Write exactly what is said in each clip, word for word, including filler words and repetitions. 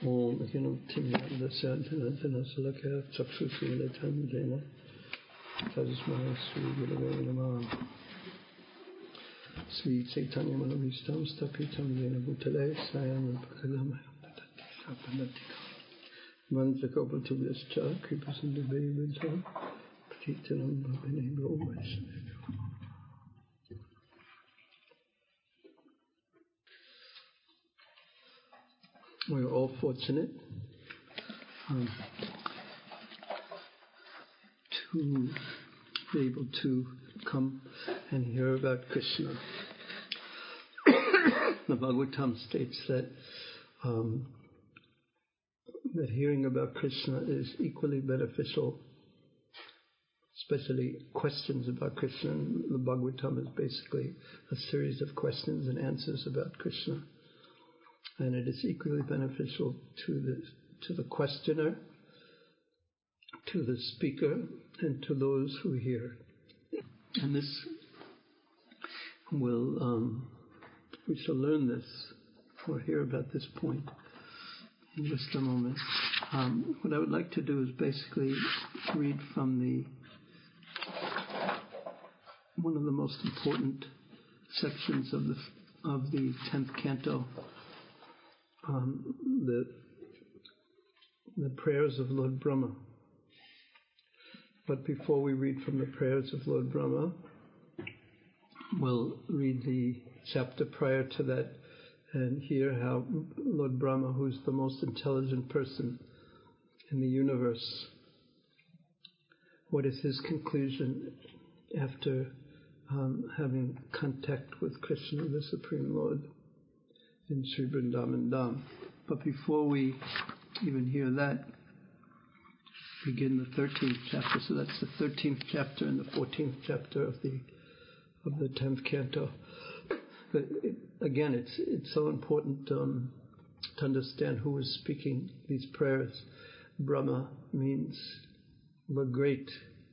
Om Akinam Timyanda Santanantana Salakaya Chakshusila Chandena Tajasmana Sri Gurave Namah Sri Chaitanya Manavistam Stapitam Jena Bhutale Sayam Pakalamaya Sapanatiko Manjakapa Tubhyascha Kripasindu Bevidha Patitanam Bhavine Bhavaishnava. We're all fortunate um, to be able to come and hear about Krishna. The Bhagavatam states that um, that hearing about Krishna is equally beneficial, especially questions about Krishna. And the Bhagavatam is basically a series of questions and answers about Krishna. And it is equally beneficial to the to the questioner, to the speaker, and to those who hear. And this will um, we shall learn this or hear about this point in just a moment. Um, what I would like to do is basically read from the one of the most important sections of the of the tenth canto. Um, the the prayers of Lord Brahma. But before we read from the prayers of Lord Brahma, we'll read the chapter prior to that and hear how Lord Brahma, who's the most intelligent person in the universe, what is his conclusion after um, having contact with Krishna, the Supreme Lord, in Sri Vrindavan Dham. But before we even hear that, begin the thirteenth chapter. So that's the thirteenth chapter and the fourteenth chapter of the of the tenth canto. But it, again, it's it's so important um, to understand who is speaking these prayers. Brahma means the great,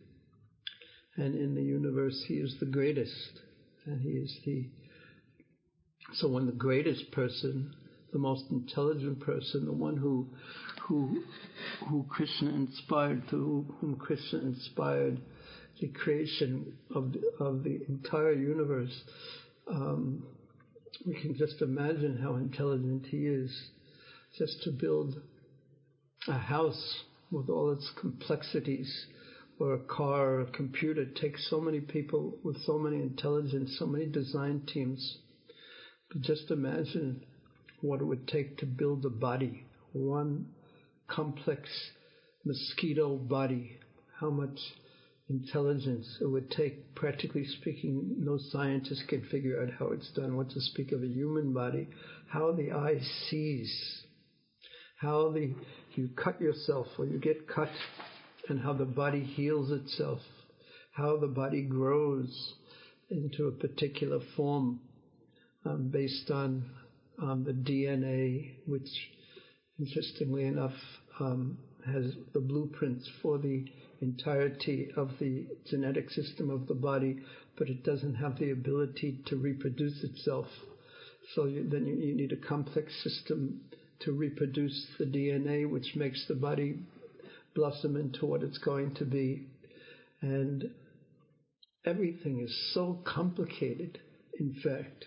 and in the universe he is the greatest, and he is the So when the greatest person, the most intelligent person, the one who who who Krishna inspired, through whom Krishna inspired the creation of the, of the entire universe, um, we can just imagine how intelligent he is. Just to build a house with all its complexities, or a car or a computer, takes so many people with so many intelligence, so many design teams. Just imagine what it would take to build a body, one complex mosquito body, how much intelligence it would take. Practically speaking, no scientist can figure out how it's done, what to speak of a human body, how the eye sees, how the you cut yourself or you get cut, and how the body heals itself, how the body grows into a particular form, Um, based on um, the D N A, which, interestingly enough, um, has the blueprints for the entirety of the genetic system of the body, but it doesn't have the ability to reproduce itself. So you, then you, you need a complex system to reproduce the D N A, which makes the body blossom into what it's going to be. And everything is so complicated, in fact.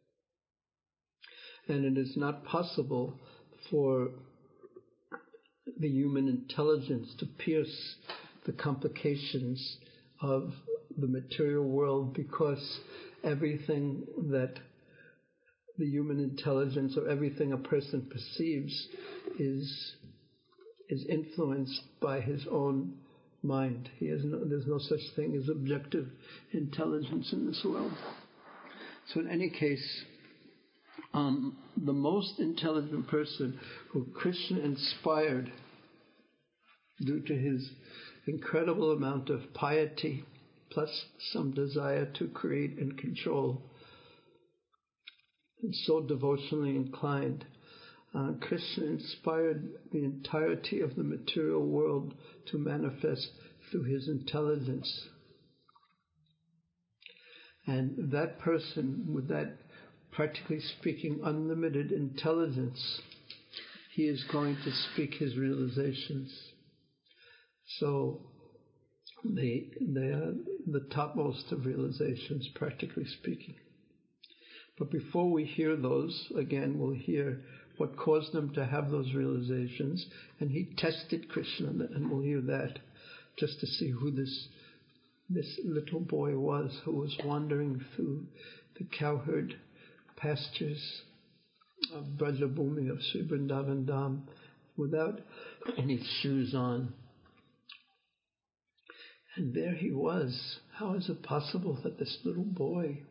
And it is not possible for the human intelligence to pierce the complications of the material world, because everything that the human intelligence or everything a person perceives is is influenced by his own mind. He has no, there's no such thing as objective intelligence in this world. So in any case, Um, the most intelligent person who Krishna inspired due to his incredible amount of piety plus some desire to create and control, and so devotionally inclined, uh, Krishna inspired the entirety of the material world to manifest through his intelligence. And that person with that, practically speaking, unlimited intelligence he is going to speak his realizations. So they, they are the topmost of realizations, practically speaking. But before we hear those, again, we'll hear what caused them to have those realizations. And he tested Krishna, and we'll hear that just to see who this this little boy was who was wandering through the cowherd pastures of Brajabhumi, of Sri Vrindavan Dham, without any shoes on. And there he was. How is it possible that this little boy,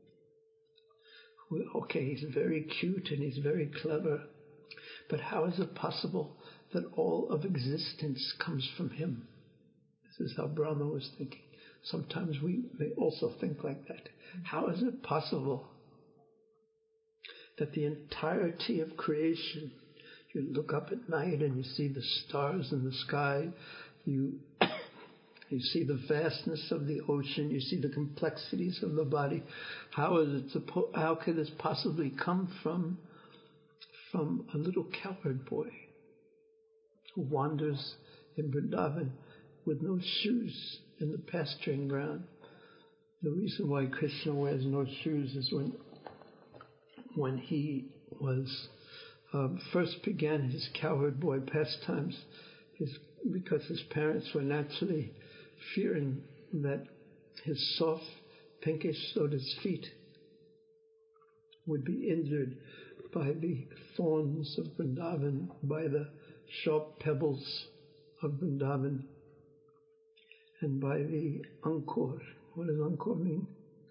who, okay, he's very cute and he's very clever, but how is it possible that all of existence comes from him? This is how Brahma was thinking. Sometimes we may also think like that. How is it possible that the entirety of creation, you look up at night and you see the stars in the sky, you you see the vastness of the ocean, you see the complexities of the body. How is it suppo- how could this possibly come from from a little cowherd boy who wanders in Vrindavan with no shoes in the pasturing ground? The reason why Krishna wears no shoes is when when he was um, first began his cowherd boy pastimes, his, because his parents were naturally fearing that his soft, pinkish lotus feet would be injured by the thorns of Vrindavan, by the sharp pebbles of Vrindavan, and by the ankur. What does ankur mean?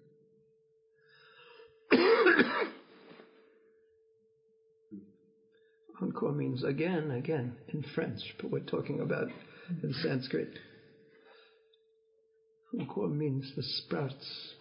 Ankur means again, again in French, but we're talking about in Sanskrit. Ankur means the sprouts.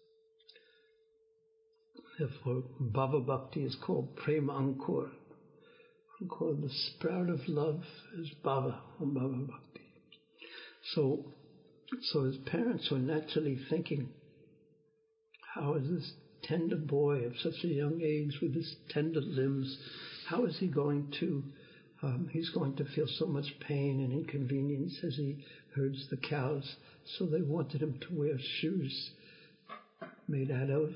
Therefore, Bhava Bhakti is called Prema Ankur. Ankur, the sprout of love, is Bhava, or Bhava Bhakti. So, so his parents were naturally thinking, how is this tender boy of such a young age with his tender limbs, how is he going to, um, he's going to feel so much pain and inconvenience as he herds the cows. So they wanted him to wear shoes made out of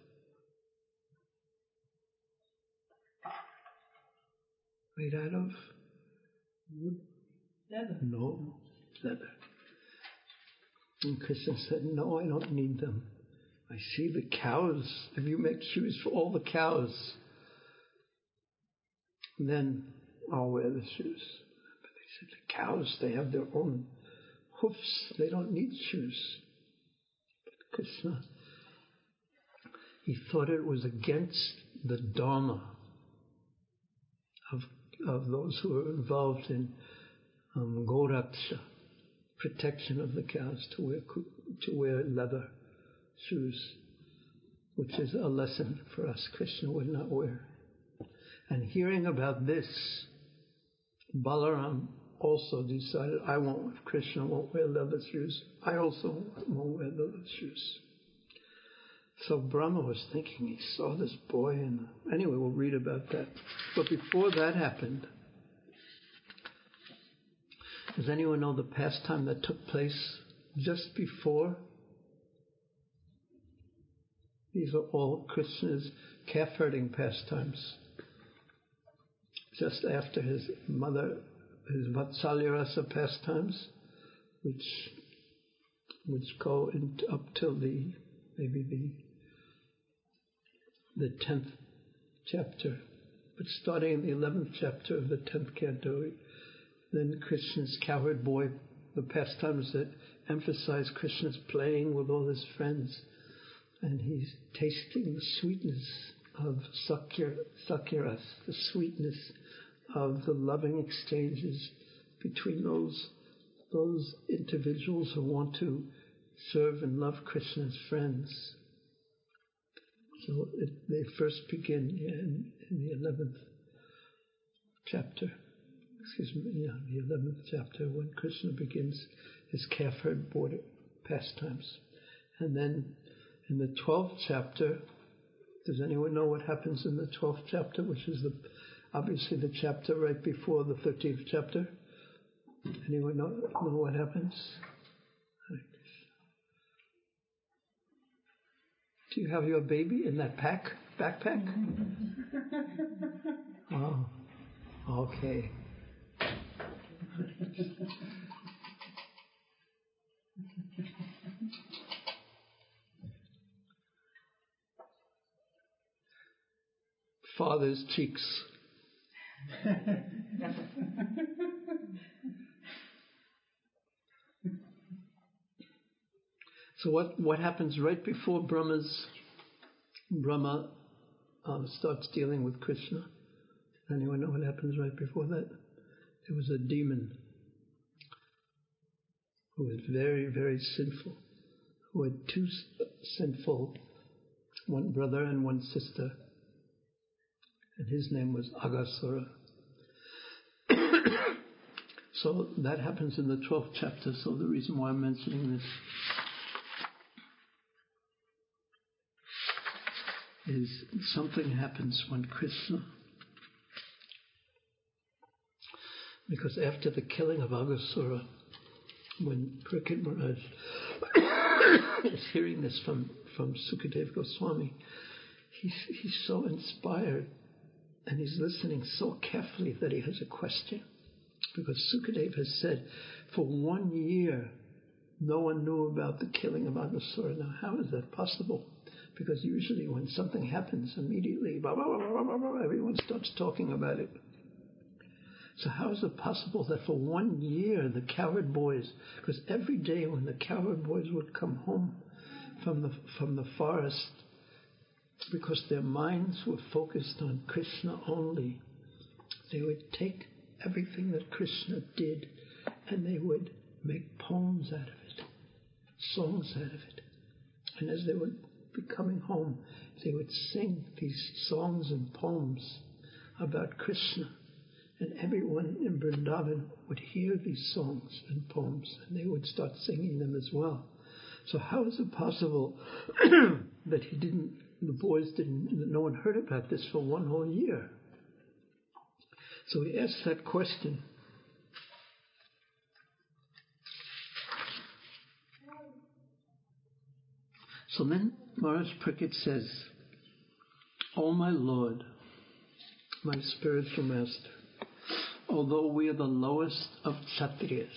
made out of wood? Leather. No, leather. And Krishna said, no, I don't need them. I see the cows. If you make shoes for all the cows, then I'll wear the shoes. But they said, the cows, they have their own hoofs. They don't need shoes. But Krishna, he thought it was against the dharma of of those who are involved in um, Goraksha, protection of the cows, to wear to wear leather shoes, which is a lesson for us. Krishna would not wear. And hearing about this, Balaram also decided, I won't, if Krishna won't wear leather shoes, I also won't wear leather shoes. So Brahma was thinking, he saw this boy, and anyway, we'll read about that. But before that happened, does anyone know the pastime that took place just before? These are all Krishna's calf herding pastimes. Just after his mother, his Vatsalya Rasa pastimes, which which go in, up till the maybe the the tenth chapter, but starting in the eleventh chapter of the tenth canto, then Krishna's cowherd boy, the pastimes that emphasize Krishna's playing with all his friends, and he's tasting the sweetness of Sakya, Sakyaras, the sweetness of the loving exchanges between those those individuals who want to serve and love Krishna's friends. So it, they first begin in, in the eleventh chapter. Excuse me, yeah, the eleventh chapter, when Krishna begins his calf herd border pastimes. And then in the twelfth chapter, does anyone know what happens in the twelfth chapter, which is the obviously the chapter right before the thirteenth chapter. Anyone know, know what happens? Do you have your baby in that pack, backpack? Oh, okay. Father's cheeks. So what, what happens right before Brahma's Brahma um, starts dealing with Krishna? Anyone know what happens right before that? There was a demon who was very, very sinful, who had two sinful, one brother and one sister, and his name was Aghasura. So that happens in the twelfth chapter, so the reason why I'm mentioning this is something happens when Krishna, because after the killing of Aghasura, when Parikshit Maharaj is hearing this from, from Sukadeva Goswami, he's, he's so inspired and he's listening so carefully that he has a question. Because Sukadeva has said, for one year, no one knew about the killing of Aghasura. Now, how is that possible? Because usually when something happens, immediately, blah, blah, blah, blah, blah, blah, everyone starts talking about it. So how is it possible that for one year the cowherd boys, because every day when the cowherd boys would come home from the from the forest, because their minds were focused on Krishna only, they would take everything that Krishna did and they would make poems out of it, songs out of it. And as they would be coming home, they would sing these songs and poems about Krishna. And everyone in Vrindavan would hear these songs and poems and they would start singing them as well. So how is it possible that he didn't, the boys didn't, no one heard about this for one whole year? So he asked that question. So then Maharaj Parikshit says, "O my Lord, my spiritual master, although we are the lowest of Kshatriyas,"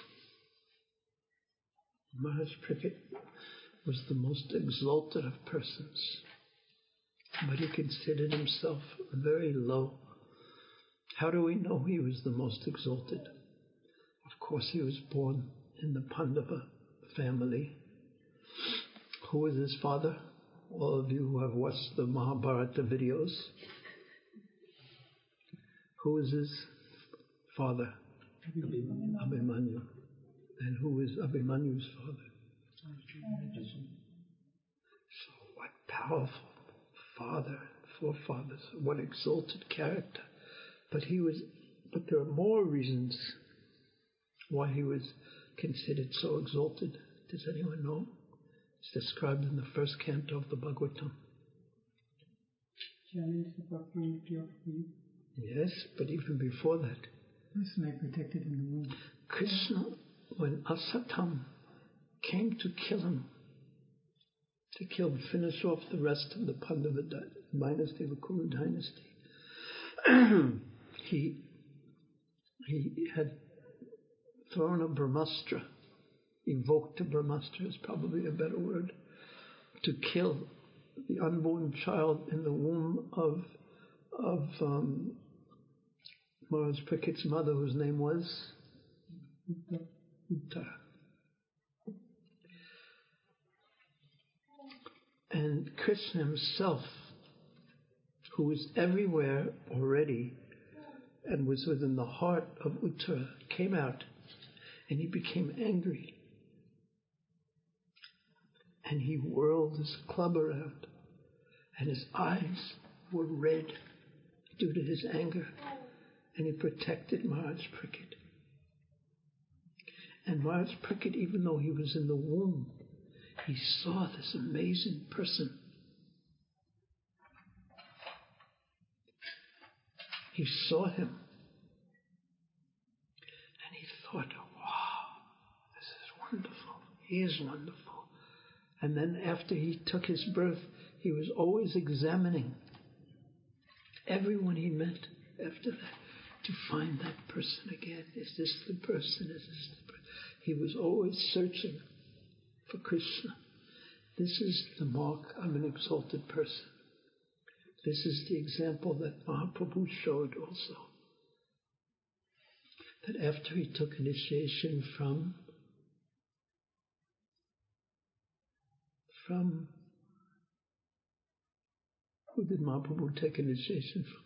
Maharaj Parikshit was the most exalted of persons, but he considered himself very low. How do we know he was the most exalted? Of course, he was born in the Pandava family. Who was his father? All of you who have watched the Mahabharata videos. Who was his father? Abhimanyu. Abhimanyu. And who was Abhimanyu's father? So what powerful father, forefathers, what exalted character. But he was, but there are more reasons why he was considered so exalted. Does anyone know? It's described in the first canto of the Bhagavatam. Yes, but even before that, Krishna protected in the womb. Krishna, when Asatam came to kill him, to kill, finish off the rest of the Pandava dynasty, the Kuru dynasty, he he had thrown a Brahmastra, evoked a Brahmastra is probably a better word, to kill the unborn child in the womb of of um, Maharaj Parikshit's mother, whose name was Uttara. And Krishna himself, who was everywhere already and was within the heart of Uttara, came out and he became angry. And he whirled his club around and his eyes were red due to his anger. And he protected Maharaj Parikshit. And Maharaj Parikshit, even though he was in the womb, he saw this amazing person. he saw him. And he thought, wow, this is wonderful. He is wonderful. And then after he took his birth, he was always examining everyone he met after that to find that person again. Is this the person? Is this the person? He was always searching for Krishna. This is the mark of an exalted person. This is the example that Mahaprabhu showed also. That after he took initiation from from who did Mahaprabhu take initiation from?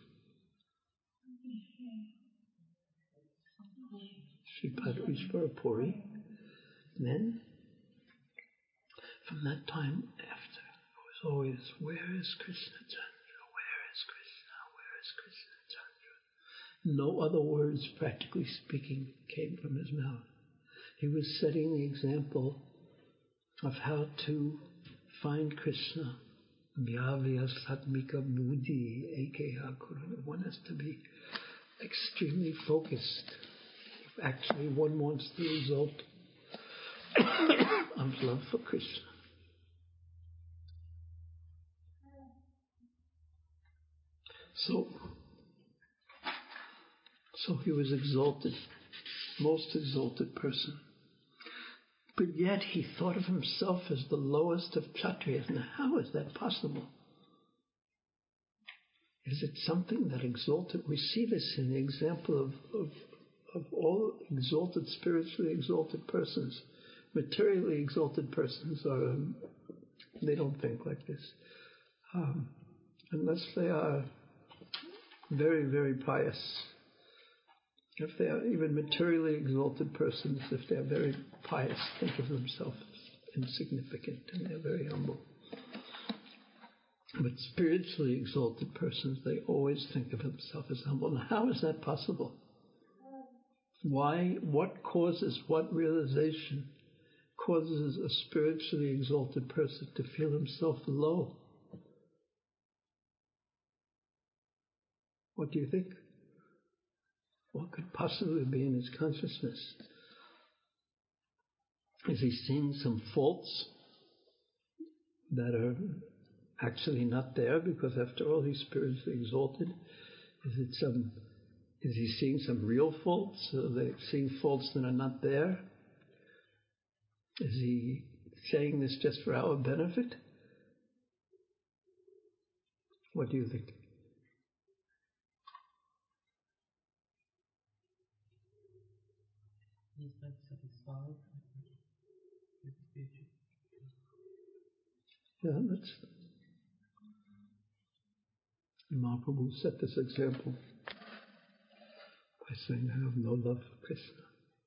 Sripad Ishvara Puri. Then, from that time after, it was always, where is Krishna Chandra? Where is Krishna? Where is Krishna Chandra? No other words, practically speaking, came from his mouth. He was setting the example of how to find Krishna. Vyavya Satmika Buddhi Ekeha Kurana. One has to be extremely focused if actually one wants the result of love for Krishna. So, so he was exalted, most exalted person. But yet he thought of himself as the lowest of Kshatriyas. Now, how is that possible? Is it something that exalted? We see this in the example of, of, of all exalted, spiritually exalted persons. Materially exalted persons are, um, they don't think like this. Um, unless they are very, very pious. If they are even materially exalted persons, if they are very pious, think of themselves insignificant and they're very humble. But spiritually exalted persons, they always think of themselves as humble. Now, how is that possible? Why? What causes, what realization causes a spiritually exalted person to feel himself low? What do you think? What could possibly be in his consciousness? Is he seeing some faults that are actually not there because after all he's spiritually exalted? Is it some, is he seeing some real faults? Are they seeing faults that are not there? Is he saying this just for our benefit? What do you think? He's not satisfied with the future. Yeah, that's... Mahaprabhu set this example by saying, I have no love for Krishna.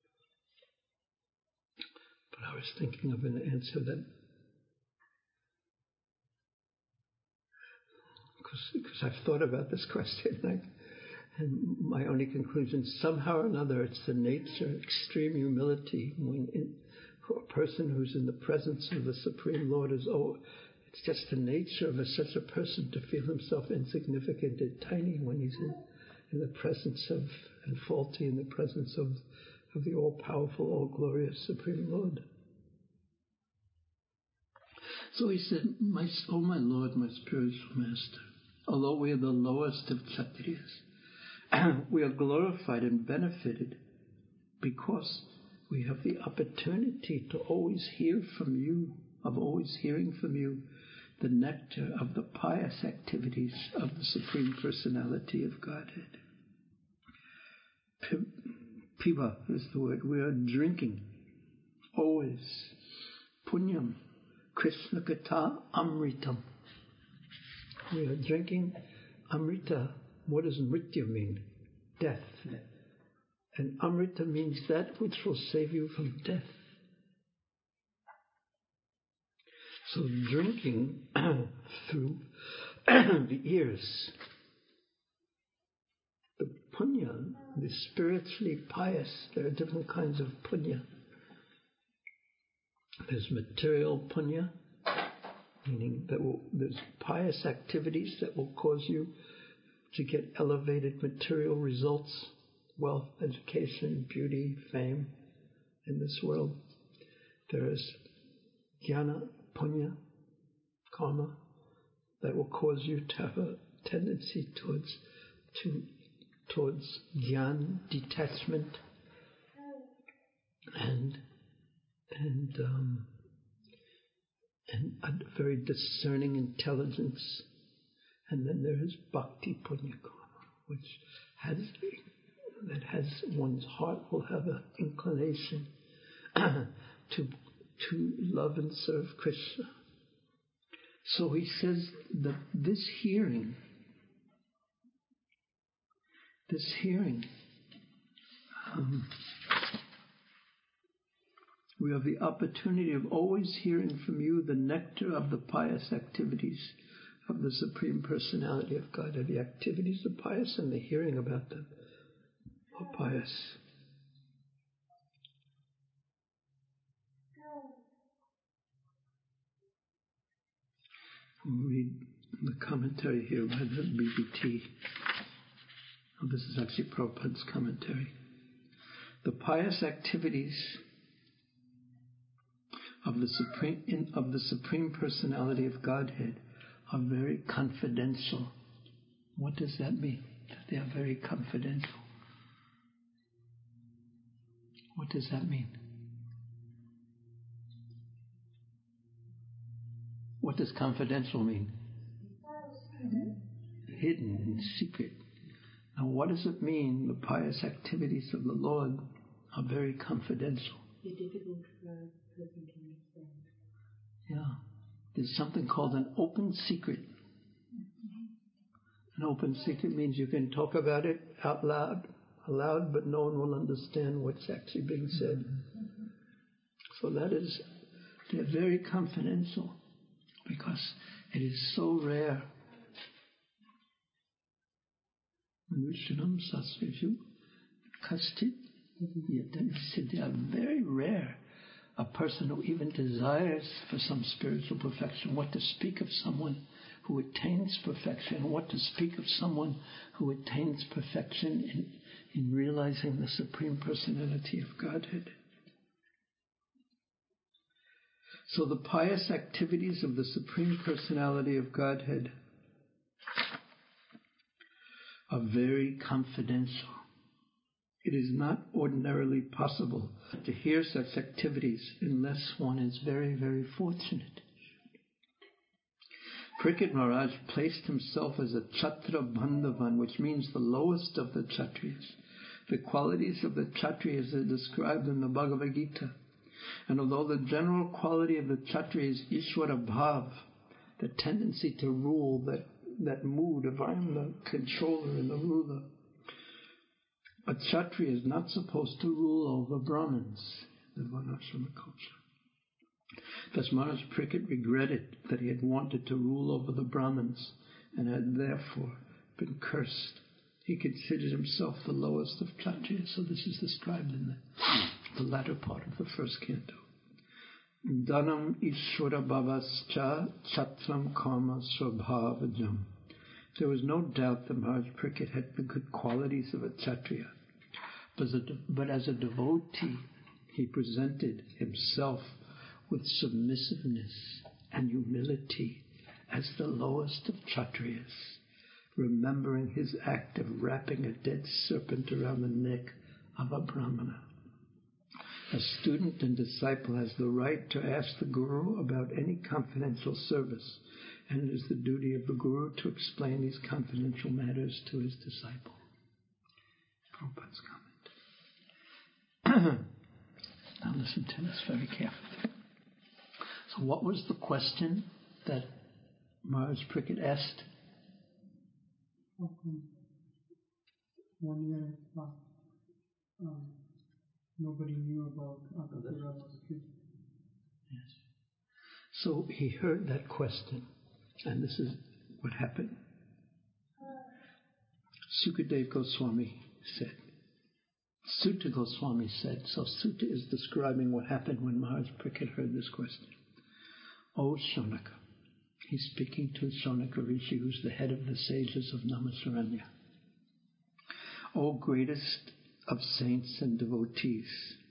But I was thinking of an answer that, because, because I've thought about this question, like, and my only conclusion, somehow or another, it's the nature, extreme humility. When in, for a person who's in the presence of the Supreme Lord is, oh, it's just the nature of a, such a person to feel himself insignificant and tiny when he's in, in the presence of, and faulty in the presence of, of the all-powerful, all-glorious Supreme Lord. So he said, my, oh my Lord, my spiritual master, although we are the lowest of Kshatriyas, we are glorified and benefited because we have the opportunity to always hear from you, of always hearing from you the nectar of the pious activities of the Supreme Personality of Godhead. Piba is the word. We are drinking always punyam, Krishna Katha Amritam. We are drinking Amrita. What does mritya mean? Death. And Amrita means that which will save you from death. So drinking through the ears, the punya, the spiritually pious, there are different kinds of punya. There's material punya, meaning that will, there's pious activities that will cause you to get elevated material results, wealth, education, beauty, fame in this world. There is jnana, punya, karma, that will cause you to have a tendency towards to towards jnana, detachment, and and um, and a very discerning intelligence. And then there is bhakti punya karma, which has that has one's heart will have an inclination to to love and serve Krishna. So he says that this hearing, this hearing, um, we have the opportunity of always hearing from you the nectar of the pious activities of the Supreme Personality of Godhead. The activities are pious and the hearing about them are pious. We'll read the commentary here by the B B T. Oh, this is actually Prabhupada's commentary. The pious activities of the Supreme in, of the Supreme Personality of Godhead are very confidential. What does that mean? That they are very confidential. What does that mean? What does confidential mean? Hidden and secret. Now, what does it mean the pious activities of the Lord are very confidential? They're difficult for a person to understand. Yeah. There's something called an open secret. An open secret means you can talk about it out loud, aloud, but no one will understand what's actually being said. So that is, they're very confidential because it is so rare. Manushanam sasviju kastit. They are very rare. A person who even desires for some spiritual perfection, what to speak of someone who attains perfection, what to speak of someone who attains perfection in, in realizing the Supreme Personality of Godhead. So the pious activities of the Supreme Personality of Godhead are very confidential. It is not ordinarily possible to hear such activities unless one is very, very fortunate. Parikshit Maharaj placed himself as a Chhatra Bandhavan, which means the lowest of the Kshatriyas. The qualities of the Kshatriyas are described in the Bhagavad Gita. And although the general quality of the Kshatriya is Ishvara Bhav, the tendency to rule, that, that mood of I am the controller and the ruler, a Kshatriya is not supposed to rule over Brahmins in the Varnashrama culture. Thus Maharaj Parikshit regretted that he had wanted to rule over the Brahmins and had therefore been cursed. He considered himself the lowest of Kshatriyas, so this is described in the, the latter part of the first canto. Dhanam Ishvara Bhavascha Chatram Karma Swabhavajam. There was no doubt that Maharaj Parikshit had the good qualities of a Kshatriya, but as a, but as a devotee, he presented himself with submissiveness and humility as the lowest of Kshatriyas, remembering his act of wrapping a dead serpent around the neck of a Brahmana. A student and disciple has the right to ask the Guru about any confidential service, and it is the duty of the Guru to explain these confidential matters to his disciple. Prabhupada's comment. Now listen to this very carefully. So what was the question that Maharaj Parikshit asked? Okay. One year back, um, nobody knew about Akasura Mosque. Yes. So he heard that question. And this is what happened. Sukadeva Goswami said. Sutta Goswami said. So Sutta is describing what happened when Maharaj Parikshit heard this question. O Shonaka, He's speaking to Shaunaka Rishi, who's the head of the sages of Namaskar. O greatest of saints and devotees,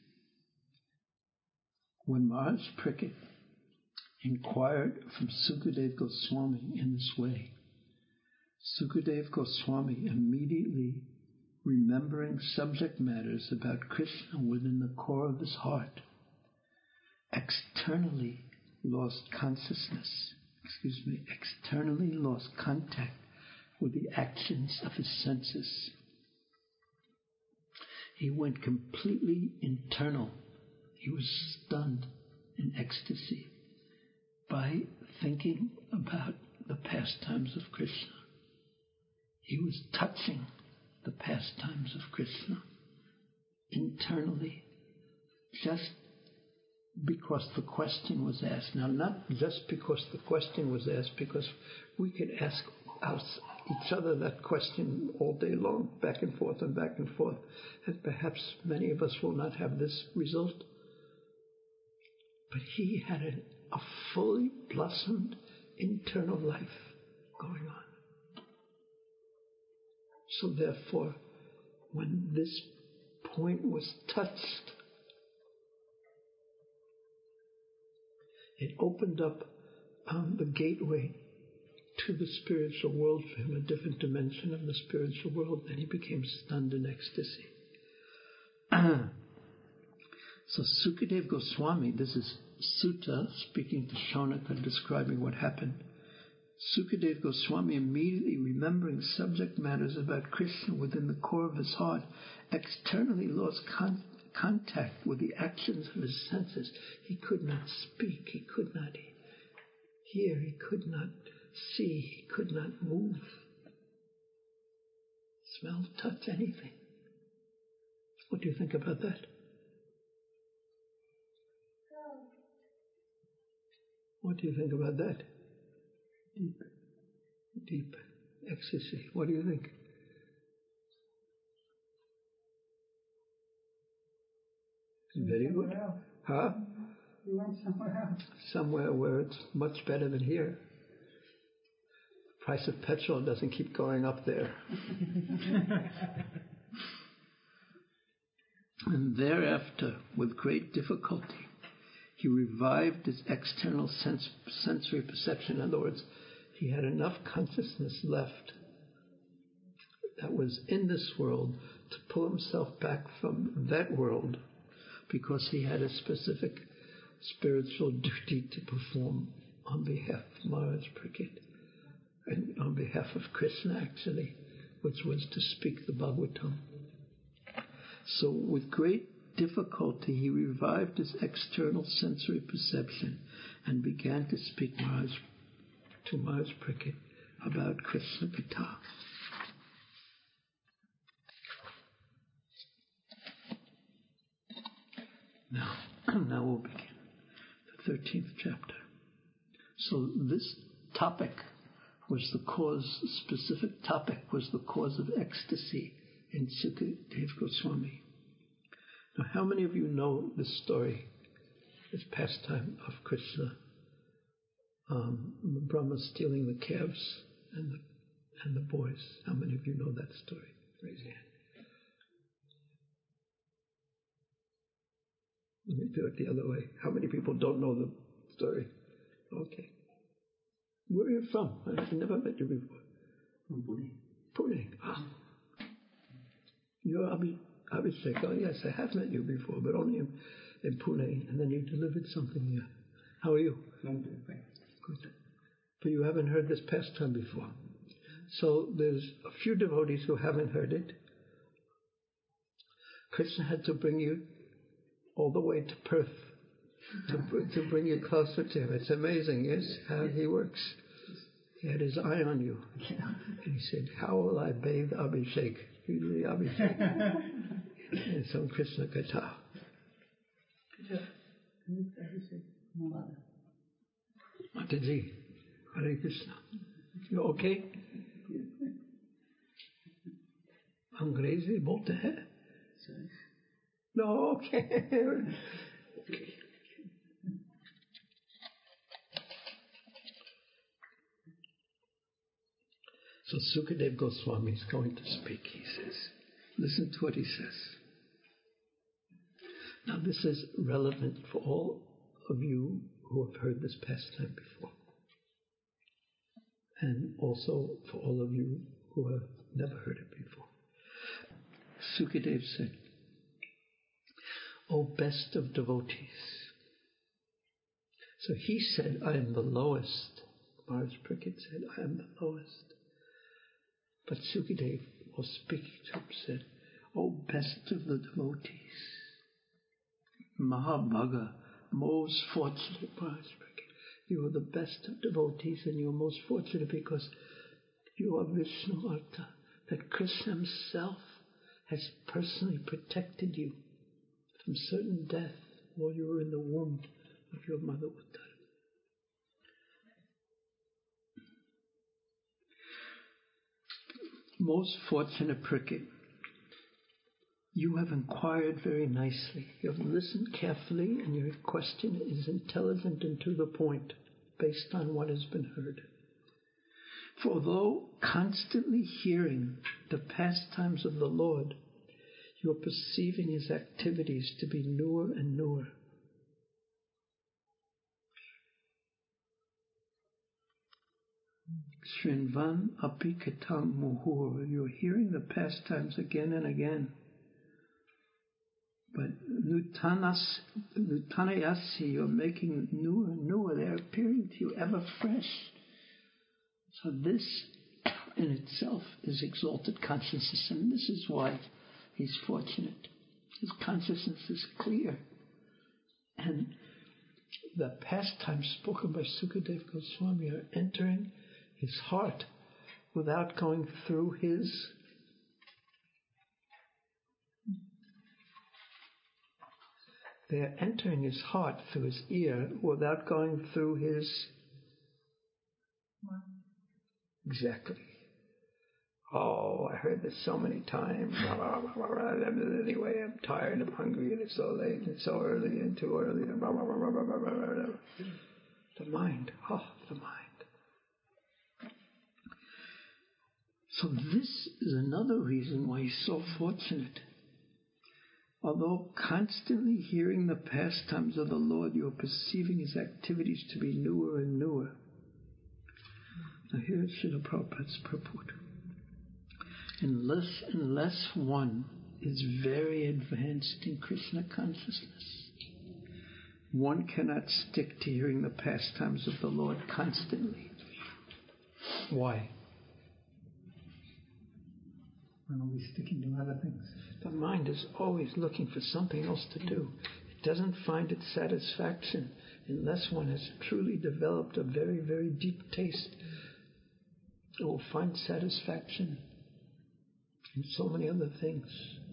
when Maharaj Parikshit inquired from Sukadev Goswami in this way, Sukadev Goswami, immediately remembering subject matters about Krishna within the core of his heart, externally lost consciousness, excuse me, externally lost contact with the actions of his senses. He went completely internal. He was stunned in ecstasy by thinking about the pastimes of Krishna. He was touching the pastimes of Krishna internally, just because the question was asked. Now, not just because the question was asked, because we could ask us, each other that question all day long, back and forth and back and forth, and perhaps many of us will not have this result. But he had a, a fully blossomed internal life going on. So therefore, when this point was touched, it opened up um, the gateway to the spiritual world for him, a different dimension of the spiritual world, and he became stunned in ecstasy. So Sukadev Goswami, this is Sutta speaking to Shaunaka, describing what happened. Sukadev Goswami, immediately remembering subject matters about Krishna within the core of his heart, externally lost con- contact with the actions of his senses. He could not speak, he could not hear, he could not see, he could not move, smell, touch, anything. What do you think about that? What do you think about that? Deep. Deep ecstasy. What do you think? Very good. Else. Huh? You went somewhere else. Somewhere where it's much better than here. The price of petrol doesn't keep going up there. And thereafter, with great difficulty, he revived his external sense, sensory perception. In other words, he had enough consciousness left that was in this world to pull himself back from that world, because he had a specific spiritual duty to perform on behalf of Maharaj Parikshit, and on behalf of Krishna actually, which was to speak the Bhagavatam. So with great difficulty he revived his external sensory perception and began to speak Maharaj, to Maharaj Parikshit about Krishna Katha. Now, now we'll begin the thirteenth chapter. So this topic was the cause, specific topic was the cause of ecstasy in Sukadev Goswami. Now, how many of you know this story, this pastime of Krishna, um, Brahma stealing the calves and the, and the boys? How many of you know that story? Raise your hand. Let me do it the other way. How many people don't know the story? Okay. Where are you from? I've never met you before. From Pune. Pune. Ah. You're Abhi, Abhishek. Oh, yes, I have met you before, but only in, in Pune. And then you delivered something here. How are you? I'm doing fine. Good. But you haven't heard this pastime before. So there's a few devotees who haven't heard it. Krishna had to bring you all the way to Perth to, to bring you closer to him. It's amazing, yes, how he works. He had his eye on you. And he said, how will I bathe Abhishek? The Abhishek. And some Krishna Katha. Mataji, Hare Krishna. You okay? अंग्रेजी बोलते हैं? No, okay. Okay. So Sukadeva Goswami is going to speak, he says. Listen to what he says. Now this is relevant for all of you who have heard this pastime before. And also for all of you who have never heard it before. Sukadeva said, O best of devotees. So he said, I am the lowest. Maharaj Parikshit said, I am the lowest. But Sukadeva, while speaking to him, said, O best of the devotees. Mahabhaga, most fortunate Maharaj Parikshit. You are the best of devotees and you are most fortunate because you are Vishnu Arta. That Krishna himself has personally protected you from certain death while you were in the womb of your mother Uttara. Most fortunate Parikshit, you have inquired very nicely. You have listened carefully and your question is intelligent and to the point based on what has been heard. For although constantly hearing the pastimes of the Lord, you are perceiving his activities to be newer and newer. Shrinvan api katam muhur. You're hearing the pastimes again and again. But nutanas, nutanayasi, you're making newer and newer. They're appearing to you ever fresh. So this in itself is exalted consciousness, and this is why he's fortunate. His consciousness is clear. And the pastimes spoken by Sukadeva Goswami are entering his heart without going through his they are entering his heart through his ear without going through his exactly. Oh, I heard this so many times. Anyway, I'm tired, I'm hungry, and it's so late, and it's so early, and too early. The mind, oh, the mind. So this is another reason why he's so fortunate. Although constantly hearing the pastimes of the Lord, you are perceiving his activities to be newer and newer. Now here is Srila Prabhupada's purport. Unless, unless one is very advanced in Krishna consciousness, one cannot stick to hearing the pastimes of the Lord constantly. Why? When are we sticking to other things? The mind is always looking for something else to do. It doesn't find its satisfaction unless one has truly developed a very, very deep taste. It will find satisfaction in so many other things.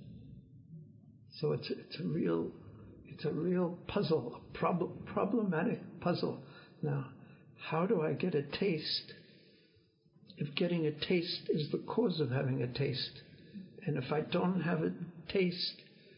So it's it's a real it's a real puzzle, a prob- problematic puzzle. Now, how do I get a taste if getting a taste is the cause of having a taste? And if I don't have a taste,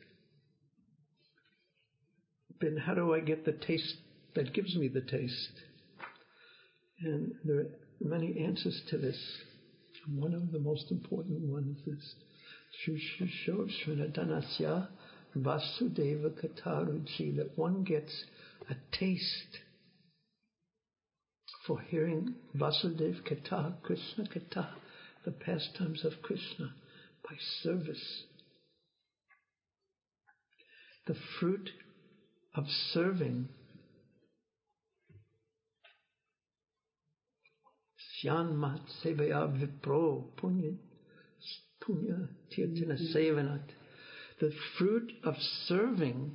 then how do I get the taste that gives me the taste? And there are many answers to this. One of the most important ones is Shushusho Srinadanasya Vasudeva Kataruchi, that one gets a taste for hearing Vasudeva Kata, Krishna Kata, the pastimes of Krishna, by service. The fruit of serving Syanmat Sevaya Vipro Punya Punya Tirtina Sevanat. The fruit of serving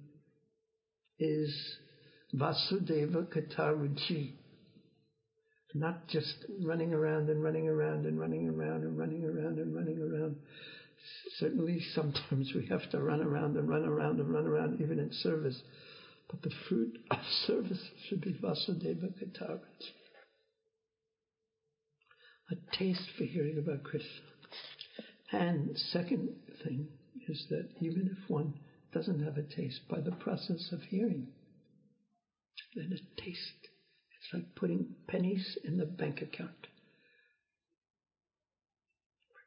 is Vasudeva Kataruchi. Not just running around and running around and running around and running around and running around. Certainly sometimes we have to run around and run around and run around even in service. But the fruit of service should be Vasudeva Kataruchi. A taste for hearing about Krishna. And second thing is that even if one doesn't have a taste, by the process of hearing, then a taste. It's like putting pennies in the bank account.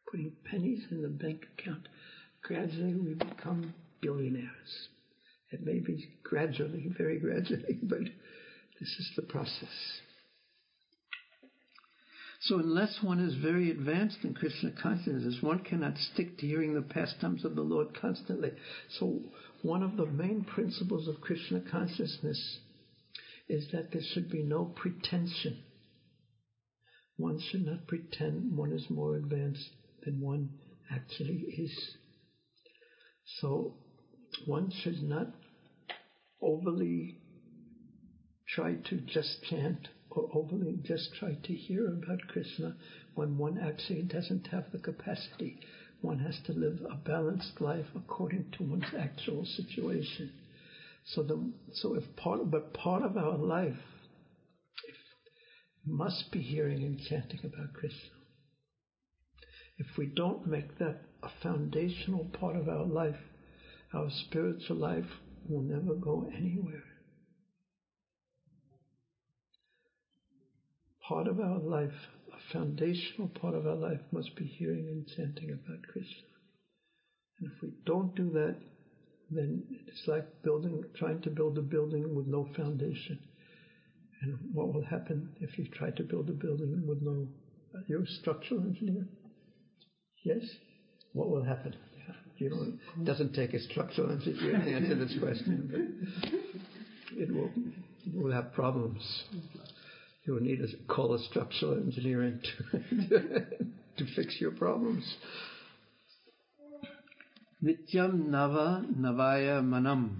putting pennies in the bank account. Gradually we become billionaires. It may be gradually, very gradually, but this is the process. So unless one is very advanced in Krishna consciousness, one cannot stick to hearing the pastimes of the Lord constantly. So one of the main principles of Krishna consciousness is that there should be no pretension. One should not pretend one is more advanced than one actually is. So one should not overly try to just chant or overly just try to hear about Krishna when one actually doesn't have the capacity. One has to live a balanced life according to one's actual situation. So the so if part of, but part of our life if, must be hearing and chanting about Krishna. If we don't make that a foundational part of our life, our spiritual life will never go anywhere. Part of our life, a foundational part of our life must be hearing and chanting about Krishna. And if we don't do that, then it's like building, trying to build a building with no foundation. And what will happen if you try to build a building with no... You're a structural engineer? Yes? What will happen? You know, it doesn't take a structural engineer to answer this question, but it will, it will have problems. You will need to call a structural engineer in to, to fix your problems. Nityam Nava Navaya Manam.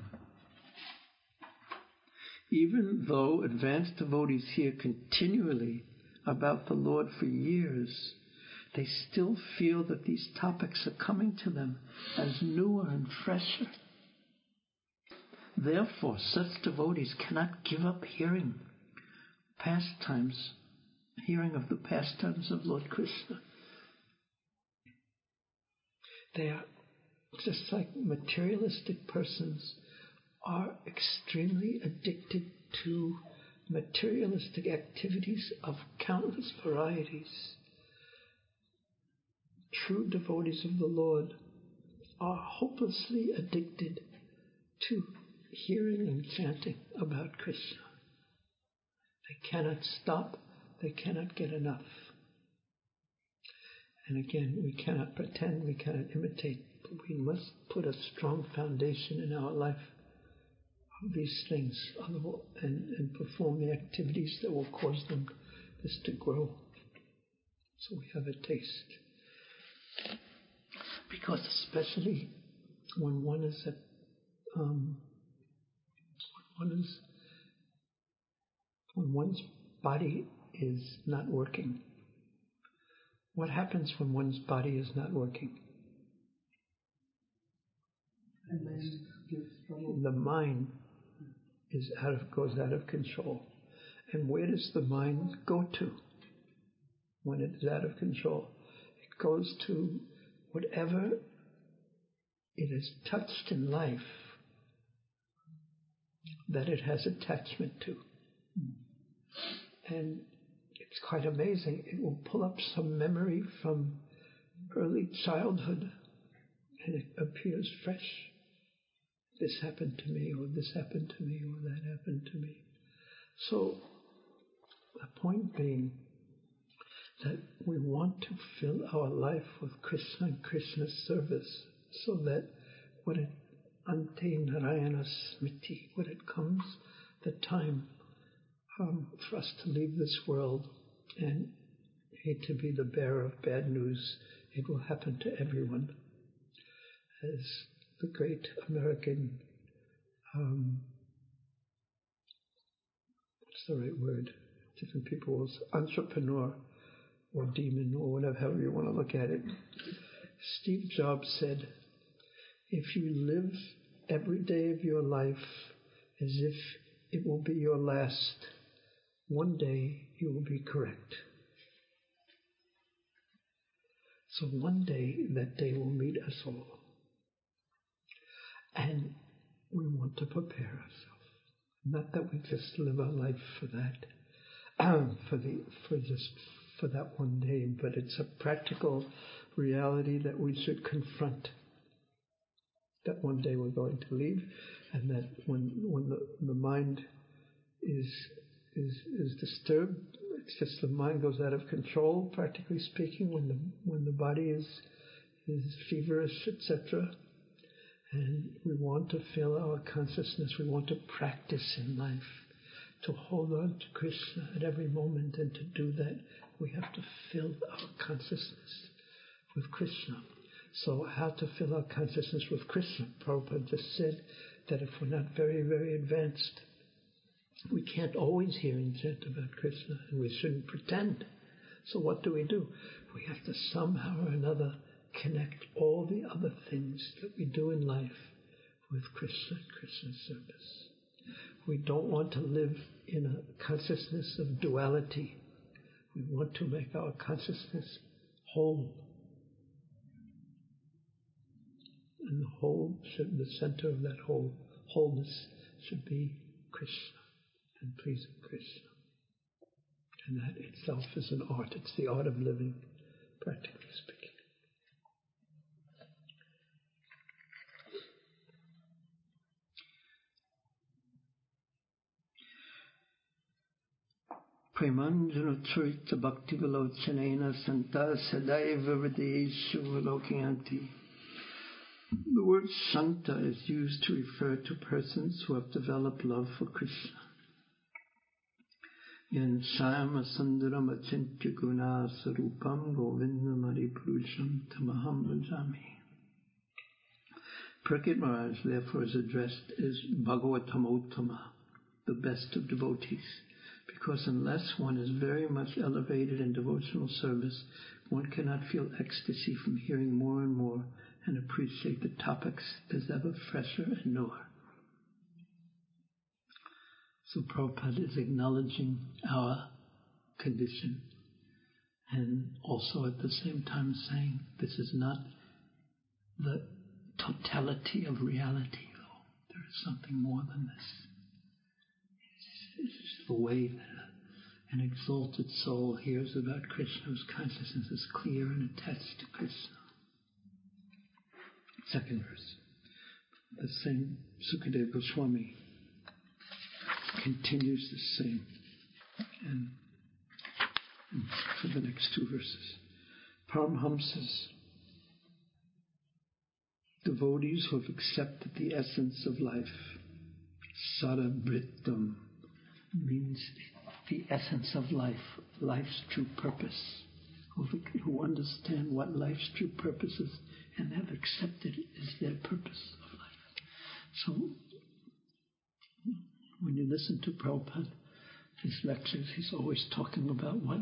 Even though advanced devotees hear continually about the Lord for years, they still feel that these topics are coming to them as newer and fresher. Therefore, such devotees cannot give up hearing pastimes, hearing of the pastimes of Lord Krishna. They are just like materialistic persons are extremely addicted to materialistic activities of countless varieties. True devotees of the Lord are hopelessly addicted to hearing and chanting about Krishna. They cannot stop, they cannot get enough. And again, we cannot pretend, we cannot imitate, but we must put a strong foundation in our life of these things and, and perform the activities that will cause them this to grow. So we have a taste. Because especially when one is at, um, when one is, when one's body is not working. What happens when one's body is not working? And then gives trouble. The mind is out of goes out of control. And where does the mind go to when it is out of control? It goes to whatever it has touched in life that it has attachment to. And it's quite amazing. It will pull up some memory from early childhood and it appears fresh. This happened to me, or this happened to me, or that happened to me. So the point being that we want to fill our life with Krishna and Krishna's service so that when it ante Narayana Smriti, when it comes the time um, for us to leave this world and hate to be the bearer of bad news, it will happen to everyone. As the great American, um, what's the right word? Different people, entrepreneur or demon or whatever, however you want to look at it. Steve Jobs said, if you live every day of your life as if it will be your last, one day you will be correct. So one day, that day will meet us all. And we want to prepare ourselves. Not that we just live our life for that, um, for the for just for that one day, but it's a practical reality that we should confront. That one day we're going to leave, and that when when the, the mind is is is disturbed, it's just the mind goes out of control, practically speaking, when the when the body is is feverish, et cetera. And we want to fill our consciousness, we want to practice in life, to hold on to Krishna at every moment, and to do that we have to fill our consciousness with Krishna. So how to fill our consciousness with Krishna? Prabhupada just said that if we're not very, very advanced, we can't always hear and chant about Krishna, and we shouldn't pretend. So what do we do? We have to somehow or another connect all the other things that we do in life with Krishna and Krishna's service. We don't want to live in a consciousness of duality. We want to make our consciousness whole. And the whole should, the center of that whole wholeness should be Krishna and pleasing Krishna. And that itself is an art. It's the art of living, practically speaking. Premanjana Charita Bhakti Vilochanena Santa Sadaiva Hridayeshu Vilokyanti. The word Santa is used to refer to persons who have developed love for Krishna. Yen Shama Sundaram Achintya Guna Sarupam Govindam Maripurusham Tamaham Bhajami. Prakrit Maharaj therefore is addressed as Bhagavatamottama, the best of devotees. Because unless one is very much elevated in devotional service, one cannot feel ecstasy from hearing more and more and appreciate the topics as ever fresher and newer. So Prabhupada is acknowledging our condition and also at the same time saying this is not the totality of reality, though. There is something more than this. This is the way that an exalted soul hears about Krishna, whose consciousness is clear and attached to Krishna. Second verse. The same Sukadeva Goswami continues the same. And, and for the next two verses. Paramhamsas, devotees who have accepted the essence of life, Sarabhritam, means the essence of life, life's true purpose, who, who understand what life's true purpose is and have accepted it as their purpose of life. So, when you listen to Prabhupada, his lectures, he's always talking about what,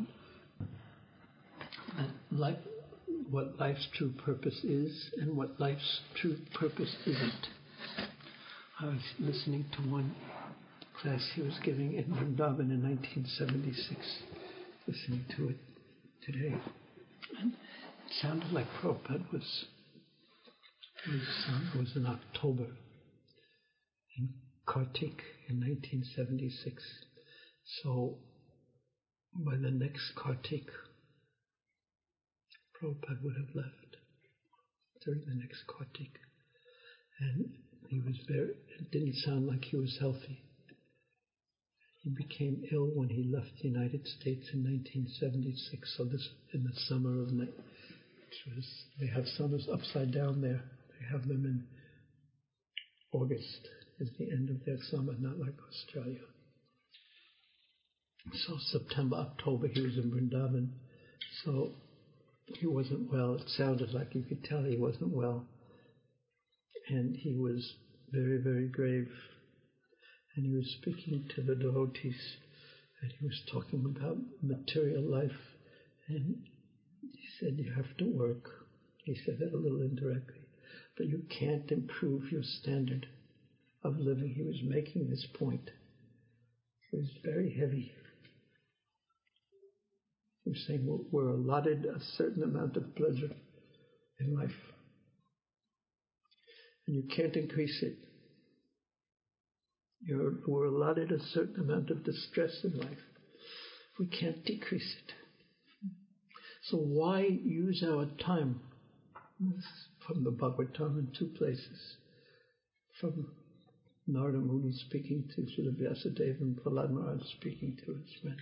life, what life's true purpose is and what life's true purpose isn't. I was listening to one class he was giving in Vrindavan in nineteen seventy-six, listening to it today. And it sounded like Prabhupada was, was, uh, was in October, in Kartik in nineteen seventy-six. So by the next Kartik, Prabhupada would have left during the next Kartik. And he was very, it didn't sound like he was healthy. He became ill when he left the United States in nineteen seventy-six, so this in the summer of, which was, they have summers upside down there. They have them in August, is the end of their summer, not like Australia. So September, October, he was in Vrindavan. So he wasn't well. It sounded like you could tell he wasn't well. And he was very, very grave. And he was speaking to the devotees, and he was talking about material life. And he said, you have to work. He said that a little indirectly. But you can't improve your standard of living. He was making this point. It was very heavy. He was saying we're, we're allotted a certain amount of pleasure in life. And you can't increase it. You're, we're allotted a certain amount of distress in life. We can't decrease it. So why use our time? From the Bhagavatam in two places. From Narada Muni speaking to Srila Vyasadeva and Prahlad Maharaj speaking to his friends.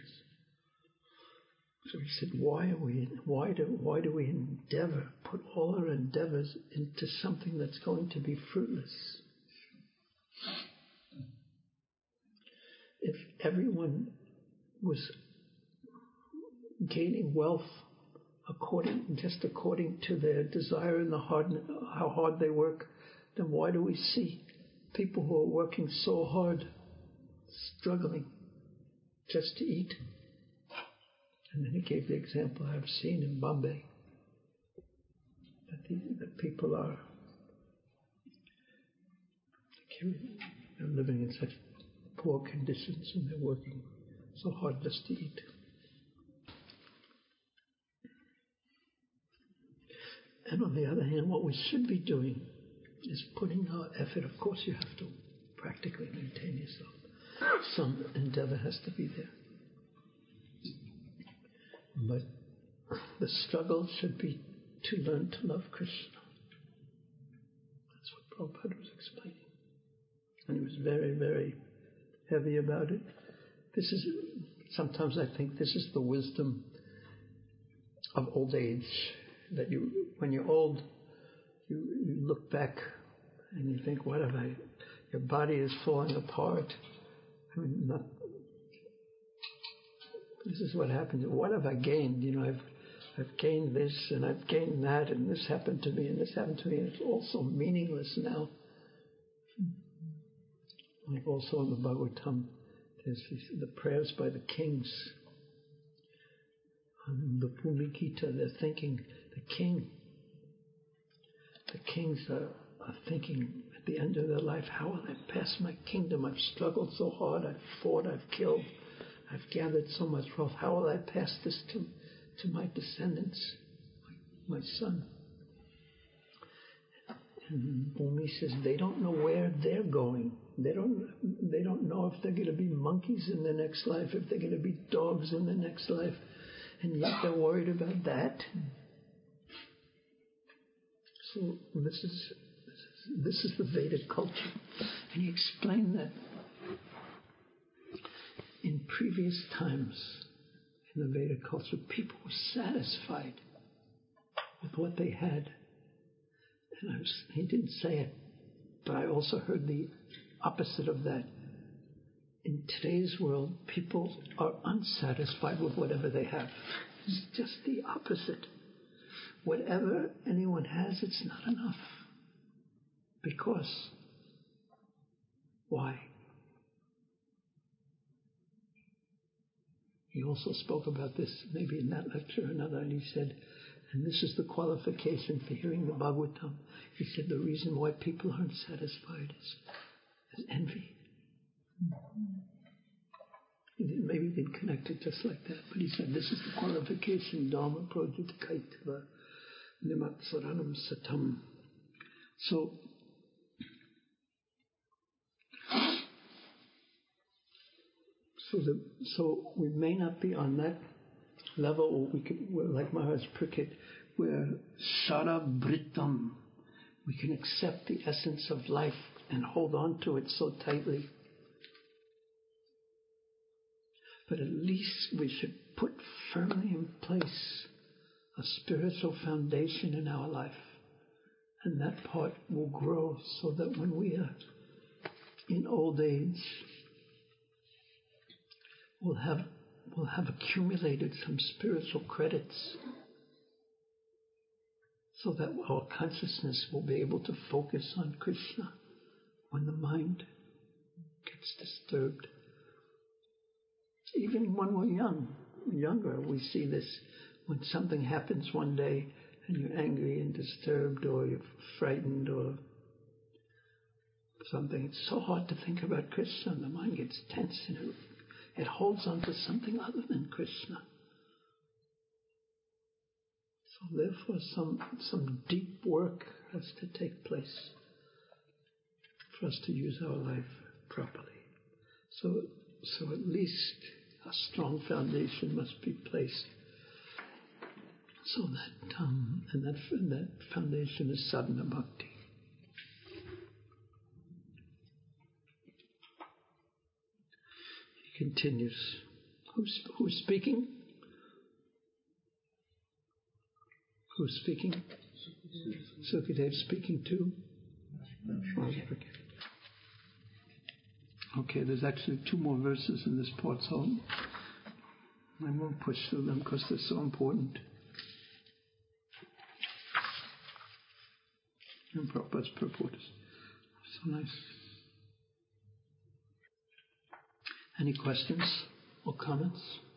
So he said, why are we, why do, why do we endeavor, put all our endeavors into something that's going to be fruitless? If everyone was gaining wealth according, just according to their desire and the hard, how hard they work, then why do we see people who are working so hard, struggling just to eat? And then he gave the example I've seen in Bombay, that the, the people are they're living in such poor conditions and they're working so hard just to eat. And on the other hand, what we should be doing is putting our effort. Of course, you have to practically maintain yourself. Some endeavor has to be there. But the struggle should be to learn to love Krishna. That's what Prabhupada was explaining. And he was very, very heavy about it. This is, sometimes I think this is the wisdom of old age. That you, when you're old, you, you look back and you think, what have I, your body is falling apart. I mean, not, this is what happens. What have I gained? You know, I've I've gained this and I've gained that, and this happened to me and this happened to me, and it's also meaningless now. Like also in the Bhagavatam, there's the prayers by the kings. On the Bhumikita, they're thinking, the king, the kings are, are thinking at the end of their life, how will I pass my kingdom? I've struggled so hard, I've fought, I've killed, I've gathered so much wealth. How will I pass this to, to my descendants, my, my son? And Bhumi says they don't know where they're going. They don't. They don't know if they're going to be monkeys in the next life, if they're going to be dogs in the next life, and yet they're worried about that. So this is this is, this is the Vedic culture, and he explained that. In previous times, in the Vedic culture, people were satisfied with what they had. And I was, he didn't say it, but I also heard the opposite of that. In today's world, people are unsatisfied with whatever they have. It's just the opposite. Whatever anyone has, it's not enough. Because, why? He also spoke about this maybe in that lecture or another, and he said, and this is the qualification for hearing the Bhagavatam. He said the reason why people aren't satisfied is, is envy. He didn't, maybe he didn't connect it just like that, but he said this is the qualification, Dharma Projit Kaitava Nimat Saranam Satam. So, So, the, so we may not be on that level, or we could, like Maharaj Parikshit, where Shara Britam, we can accept the essence of life and hold on to it so tightly. But at least we should put firmly in place a spiritual foundation in our life. And that part will grow so that when we are in old age, we'll have, we'll have accumulated some spiritual credits so that our consciousness will be able to focus on Krishna when the mind gets disturbed. Even when we're young, younger, we see this. When something happens one day and you're angry and disturbed or you're frightened or something, it's so hard to think about Krishna. The mind gets tense and it, it holds on to something other than Krishna. So therefore some some deep work has to take place for us to use our life properly. So so at least a strong foundation must be placed So that um, and that and that foundation is sadhana bhakti. He continues. Who's who's speaking? Who's speaking? Sukadev speaking too. Oh, okay. Okay, there's actually two more verses in this part, so I won't push through them because they're so important. And Prabhupada's purport is so nice. Any questions or comments?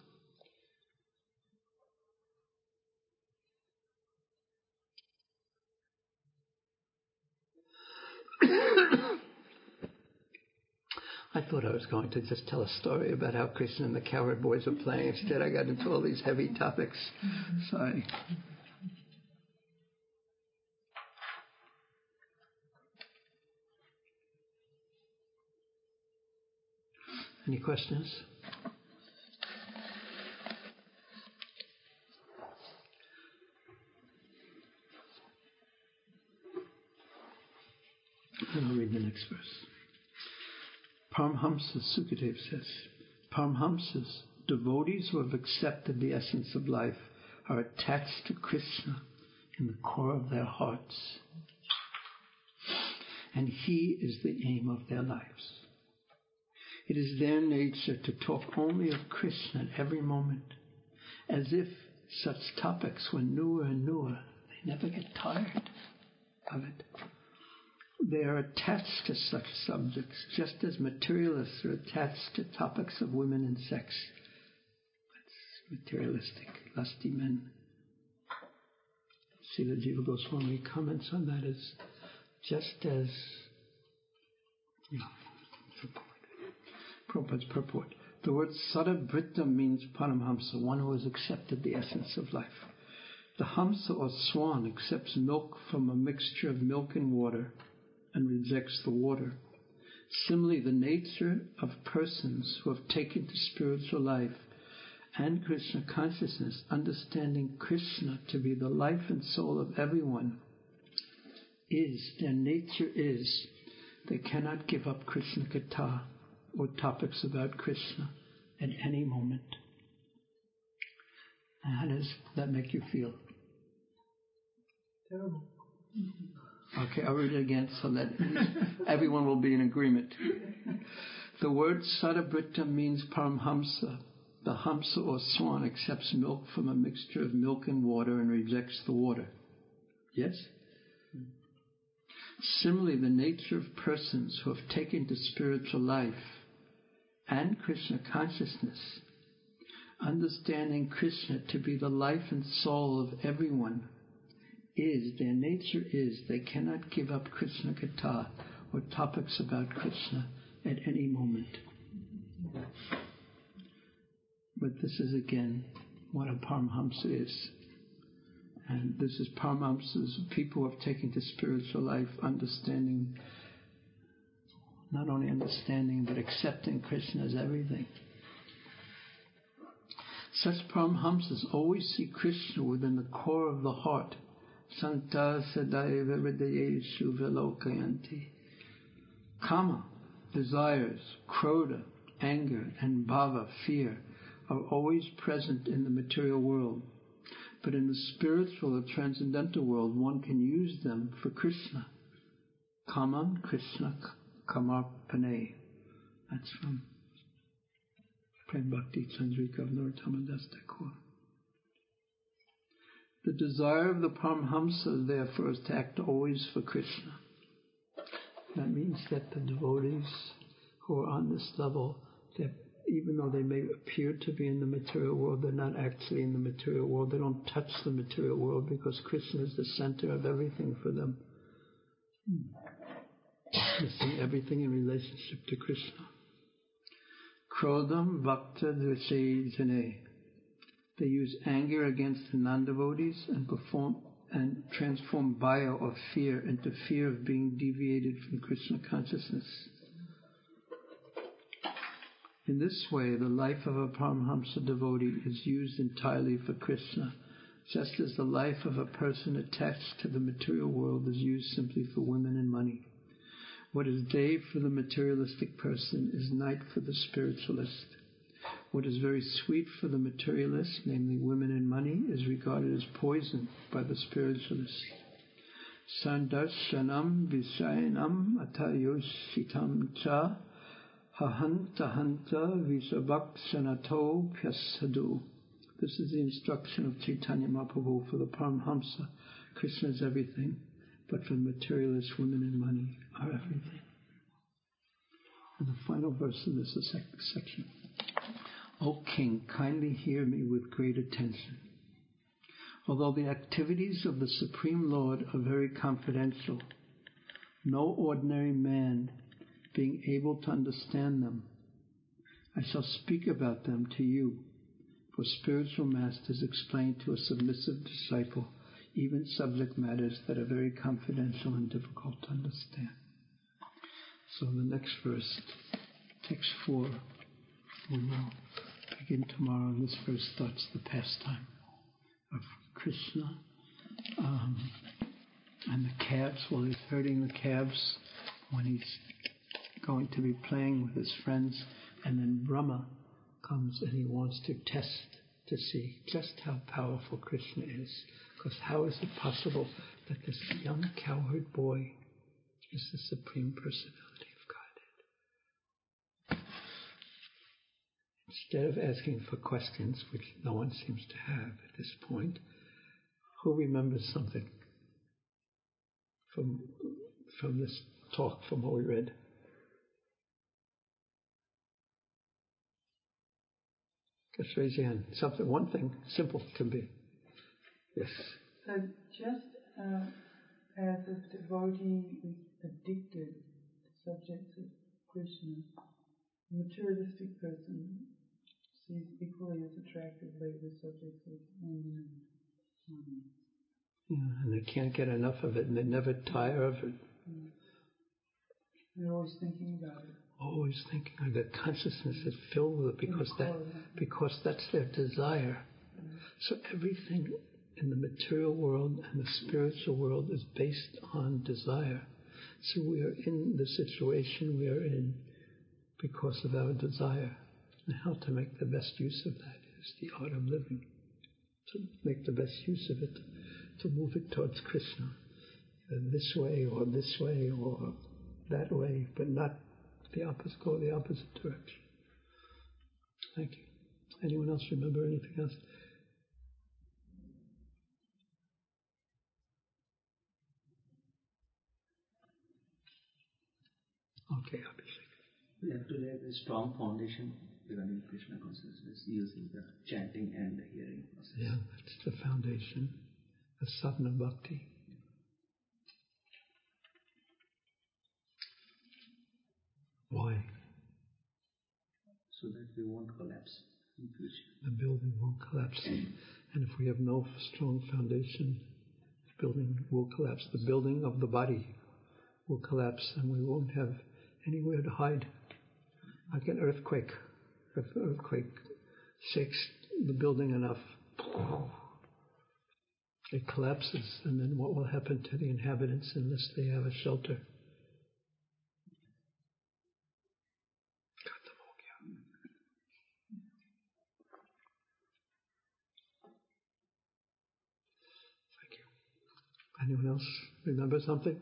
I thought I was going to just tell a story about how Krishna and the Cowherd Boys were playing. Instead, I got into all these heavy topics. Sorry. Any questions? And I'll read the next verse. Paramhamsas, Sukadev says, Paramhamsas, devotees who have accepted the essence of life, are attached to Krishna in the core of their hearts. And He is the aim of their lives. It is their nature to talk only of Krishna at every moment, as if such topics were newer and newer. They never get tired of it. They are attached to such subjects, just as materialists are attached to topics of women and sex. That's materialistic, lusty men. Srila Jiva Goswami comments on that as just as, you know, Prabhupada's purport. The word Sadabrita means Paramhamsa, one who has accepted the essence of life. The Hamsa or swan accepts milk from a mixture of milk and water and rejects the water. Similarly, the nature of persons who have taken to spiritual life and Krishna consciousness, understanding Krishna to be the life and soul of everyone, is, their nature is, they cannot give up Krishna Katha or topics about Krishna at any moment. And how does that make you feel? Terrible. Okay, I'll read it again so that everyone will be in agreement. The word Sadabrita means Paramhamsa. The Hamsa or swan accepts milk from a mixture of milk and water and rejects the water. Yes? Similarly, the nature of persons who have taken to spiritual life and Krishna consciousness, understanding Krishna to be the life and soul of everyone, is, their nature is, they cannot give up Krishna Katha or topics about Krishna at any moment. But this is again what a Paramhamsa is. And this is Paramhamsas, people who have taken to spiritual life, understanding, not only understanding, but accepting Krishna as everything. Such Paramhamsas always see Krishna within the core of the heart. Santa Sadaiva Hridayeshu Vilokayanti. Kama, desires, krodha, anger, and bhava, fear, are always present in the material world. But in the spiritual or transcendental world, one can use them for Krishna. Kaman Krishna Kamarpane. That's from Prem Bhakti Chandrika of Narottama Das Thakur. The desire of the Paramhamsa, therefore, is to act always for Krishna. That means that the devotees who are on this level, that even though they may appear to be in the material world, they're not actually in the material world. They don't touch the material world because Krishna is the center of everything for them. They see everything in relationship to Krishna. Krodham Bhakta Dvishejane. They use anger against the non-devotees and perform and transform bhaya or fear into fear of being deviated from Krishna consciousness. In this way, the life of a Paramhamsa devotee is used entirely for Krishna, just as the life of a person attached to the material world is used simply for women and money. What is day for the materialistic person is night for the spiritualist. What is very sweet for the materialist, namely women and money, is regarded as poison by the spiritualist. Sandarshanam visayanam atayositam cha hahanta hanta visabhaksanato pyasadu. This is the instruction of Chaitanya Mahaprabhu for the Paramhamsa. Krishna is everything, but for the materialist, women and money are everything. And the final verse in this section. O King, kindly hear me with great attention. Although the activities of the Supreme Lord are very confidential, no ordinary man being able to understand them, I shall speak about them to you, for spiritual masters explain to a submissive disciple even subject matters that are very confidential and difficult to understand. So in the next verse, text four, we will begin tomorrow, and this verse starts the pastime of Krishna um, and the calves. While he's herding the calves, when he's going to be playing with his friends, and then Brahma comes and he wants to test to see just how powerful Krishna is. Because how is it possible that this young cowherd boy is the Supreme Personality of Godhead? Instead of asking for questions, which no one seems to have at this point, who remembers something from from this talk, from what we read? Just raise your hand. Something, one thing, simple can be. Yes. So just uh, as a devotee is addicted to subjects of Krishna, a materialistic person sees equally as attractively the subjects of women and money. Yeah, and they can't get enough of it, and they never tire of it. Mm. They're always thinking about it. Always thinking of their consciousness is filled with it because that because that's their desire. Mm. So everything in the material world and the spiritual world is based on desire. So we are in the situation we are in because of our desire. And how to make the best use of that is the art of living. To make the best use of it, to move it towards Krishna. Either this way or this way or that way, but not the opposite, go the opposite direction. Thank you. Anyone else remember anything else? Okay, Abhishek. We have to lay a strong foundation regarding Krishna consciousness using the chanting and the hearing process. Yeah, that's the foundation, the sadhana bhakti. Why? So that we won't collapse in future. The building won't collapse. And if we have no strong foundation, the building will collapse. The building of the body will collapse, and we won't have anywhere to hide. Like an earthquake. If an earthquake shakes the building enough, it collapses, and then what will happen to the inhabitants unless they have a shelter? Thank you. Anyone else remember something?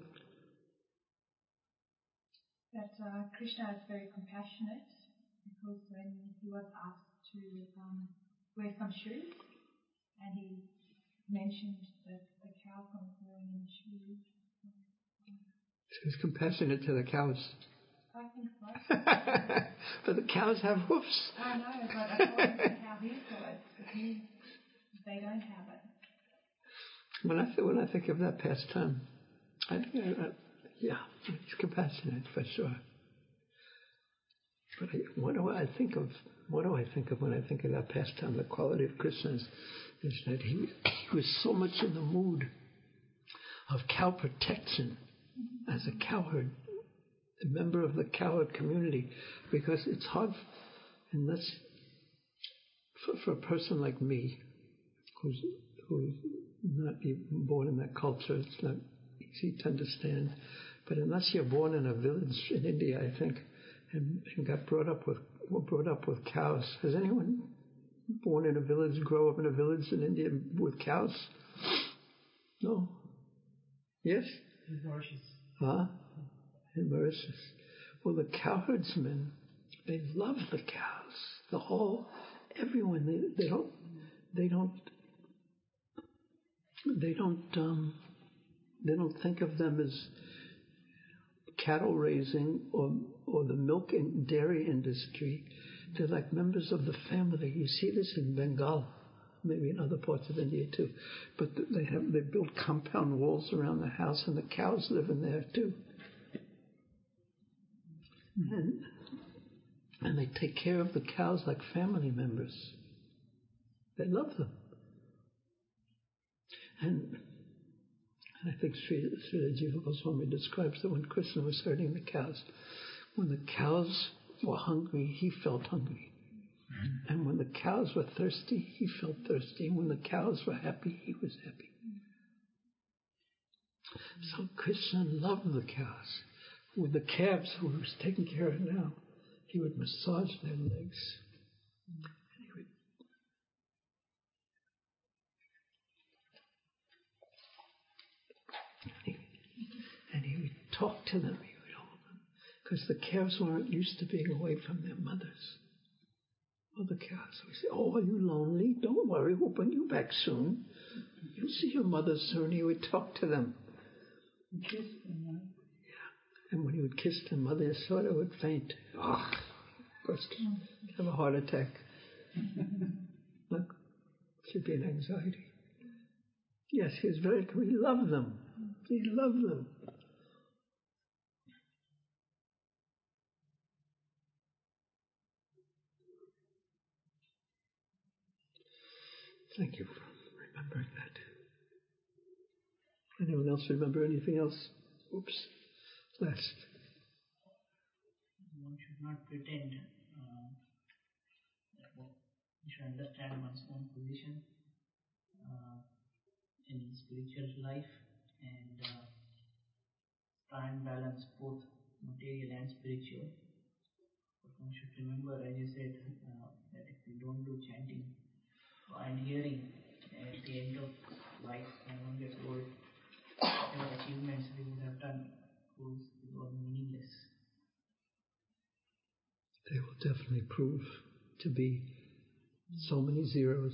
That uh, Krishna is very compassionate, because when he was asked to um, wear some shoes, and he mentioned that the cow was wearing any shoes. So he's compassionate to the cows. I think so. But the cows have hoofs. I know, but according to how he saw it, he, they don't have it. When I, th- when I think of that pastime, I think, I, I, yeah, he's compassionate for sure. But I, what do I think of? What do I think of when I think of that pastime? The quality of Krishna is, is that he, he was so much in the mood of cow protection as a cowherd, a member of the cowherd community, because it's hard, unless for, for a person like me, who's who's not even born in that culture, it's not easy to understand. But unless you're born in a village in India, I think, and, and got brought up with were brought up with cows. Has anyone born in a village, grow up in a village in India with cows? No. Yes? In Mauritius. Huh? In Mauritius. Well, the cowherdsmen, they love the cows. The whole, everyone, they, they don't, they don't, they don't, um, they don't think of them as cattle raising or or the milk and dairy industry. They're like members of the family. You see this in Bengal, maybe in other parts of India too. But they have they build compound walls around the house, and the cows live in there too. And and they take care of the cows like family members. They love them. And And I think Sri, Sri Jiva Goswami describes that when Krishna was herding the cows, when the cows were hungry, he felt hungry. Mm-hmm. And when the cows were thirsty, he felt thirsty. And when the cows were happy, he was happy. So Krishna loved the cows. With the calves who he was taking care of now, he would massage their legs. And he would And he would talk to them, he would hold them, because the calves weren't used to being away from their mothers. Well, the cows would say, "Oh, are you lonely? Don't worry, we'll bring you back soon. You'll see your mother soon." He would talk to them. Kiss them, right? Yeah. And when he would kiss them, Mother Yasoda would faint. Oh, first have a heart attack. Look, she'd be in anxiety. Yes, he was very, we love them. We love them. Thank you for remembering that. Anyone else remember anything else? Oops. Last. One should not pretend uh, that one should understand one's own position uh, in spiritual life and uh, try and balance both material and spiritual. But one should remember, as you said, uh, that if we don't do chanting and hearing at the end of life when one gets old, whatever achievements we would have done proves all meaningless. They will definitely prove to be so many zeros.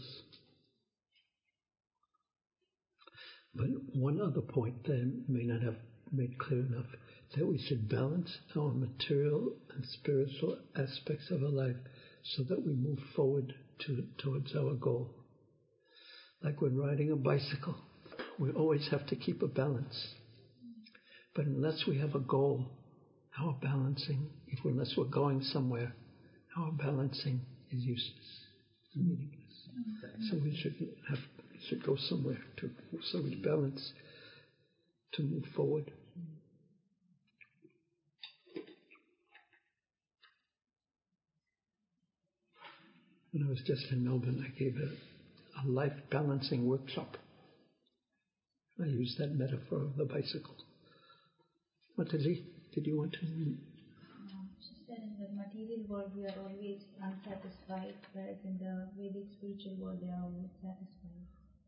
But one other point that I may not have made clear enough, that we should balance our material and spiritual aspects of our life so that we move forward to, towards our goal. Like when riding a bicycle, we always have to keep a balance. But unless we have a goal, our balancing, if unless we're going somewhere, our balancing is useless, meaningless. So we should have should go somewhere to so we balance to move forward. When I was just in Melbourne, I gave a, a life balancing workshop. I used that metaphor of the bicycle. Mataji, did you want to? Um, she said in the material world we are always unsatisfied, whereas in the Vedic spiritual world they are always satisfied.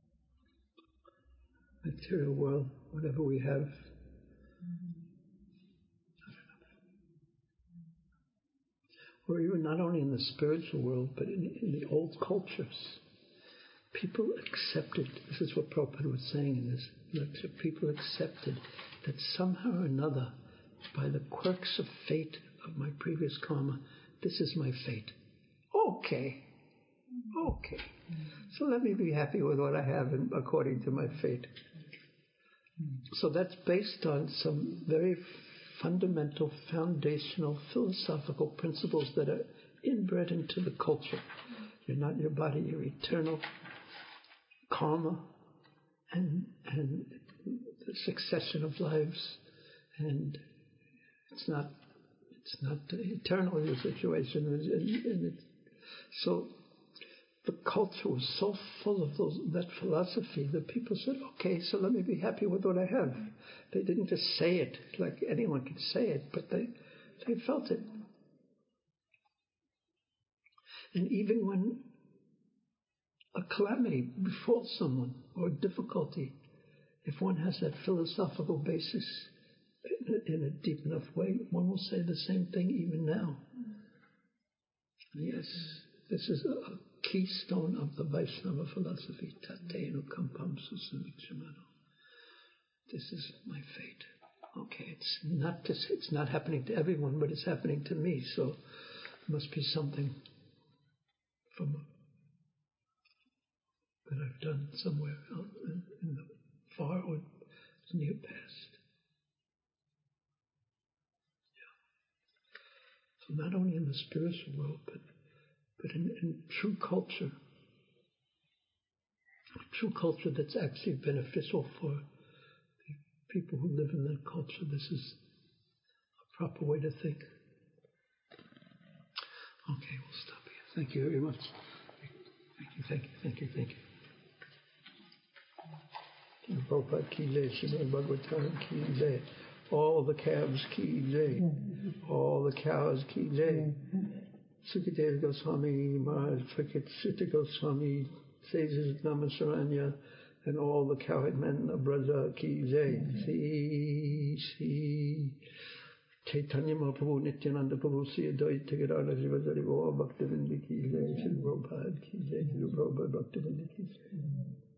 Material world, whatever we have. Mm-hmm. Or even not only in the spiritual world, but in, in the old cultures. People accepted, this is what Prabhupada was saying in this lecture, people accepted that somehow or another, by the quirks of fate of my previous karma, this is my fate. Okay. Okay. So let me be happy with what I have in, according to my fate. So that's based on some very fundamental, foundational, philosophical principles that are inbred into the culture. You're not your body, you're eternal. Karma and and the succession of lives, and it's not it's not eternal, your situation, and, and it's, so the culture was so full of those, that philosophy that people said, okay, so let me be happy with what I have. They didn't just say it like anyone can say it, but they, they felt it. And even when a calamity befalls someone or a difficulty, if one has that philosophical basis in a, in a deep enough way, one will say the same thing even now. Yes, this is a keystone of the Vaishnava philosophy. Tatenu kampam susamikshimano. This is my fate. Okay, it's not just, it's not happening to everyone, but it's happening to me. So it must be something from that I've done somewhere out in, in the far or near past. Yeah. So not only in the spiritual world, but but in, in true culture, true culture that's actually beneficial for the people who live in that culture. This is a proper way to think. Okay, we'll stop here. Thank you very much. Thank you, thank you, thank you, thank you. Prabhupada ki jai, Srimad Bhagavatam ki jai, all the calves ki jai, all the cows ki jai. Sukadeva Goswami, Maharaj Prakrit Sutta Goswami, Sages Namasaranya, and all the cowherd men of Braja ki jai. Sri Sri Chaitanya Mahaprabhu, Nityananda Prabhu, Sri Advaita Gadadhar Srivasari, all Bhaktivinoda ki jai, Sri Prabhupada ki jai, Sri Prabhupada Bhaktivinoda ki jai.